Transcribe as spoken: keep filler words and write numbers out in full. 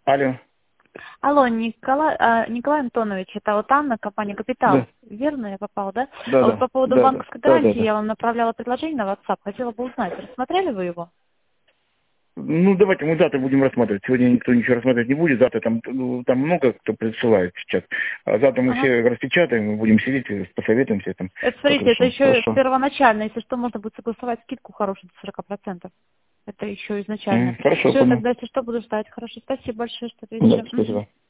Алло. Алло, Николай, а, Николай Антонович, это вот Анна, компания «Капитал». Да. Верно я попала, да? Да, А вот да. по поводу Да, да. банковской Да, да, гарантии да. я вам направляла предложение на WhatsApp. Хотела бы узнать, рассмотрели вы его? Ну, давайте мы завтра будем рассматривать. Сегодня никто ничего рассматривать не будет. Завтра там, ну, там много кто присылает сейчас. А завтра мы Ага. все распечатаем, мы будем сидеть, и посоветуемся там. Это, Как смотрите, это решим. еще Хорошо. первоначально. Если что, можно будет согласовать скидку хорошую до сорока процентов. Это еще изначально. М, Хорошо, Все, понял. тогда, если что, буду ждать. Хорошо, спасибо большое, что Да, ответили. Мгм. спасибо.